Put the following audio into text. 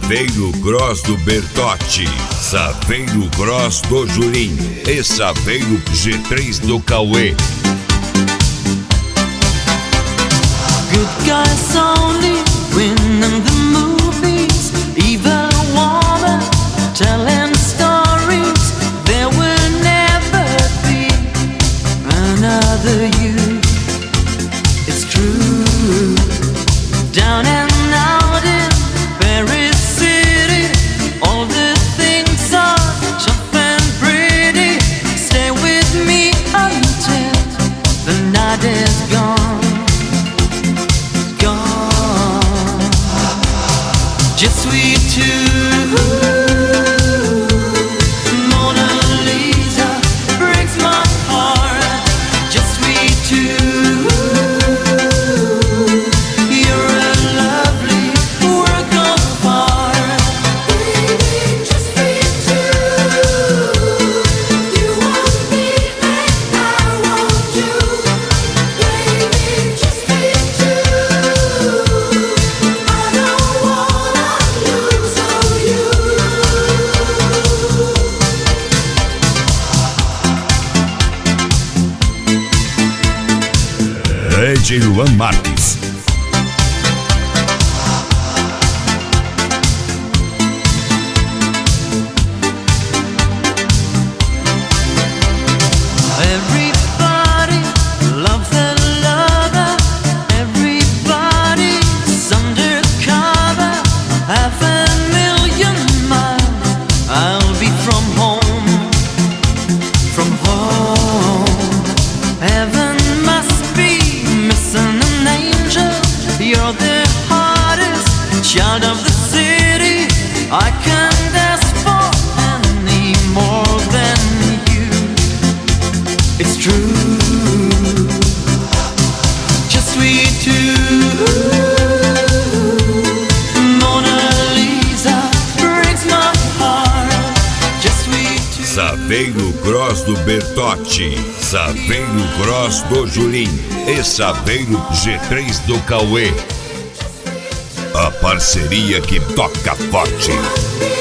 Saveiro Gross do Bertotti, Saveiro Gross do Julim e Saveiro G3 do Cauê. Good guys only winning the movies, evil woman telling stories. There will never be another you. It's true. Down and out in Paris City, all the things are tough and pretty. Stay with me until the night is gone. Just we two. Mona Lisa breaks my heart. Just we two. You're a lovely work of art. Baby, just we two. You want me and I want you. Baby, just we two. I don't wanna lose on you. DJ Luan Marques. Everybody loves a lover. Everybody's undercover. 500,000 miles I'll be from home. From home. Heaven must be missing an angel. You're the hardest child of the city. I can't ask for any more than you. It's true. Just we two. Mona Lisa breaks my heart. Just we two. Saveiro Gross do Bertotti, Saveiro Gross do Julim e Saveiro G3 do Cauê. A parceria que toca forte.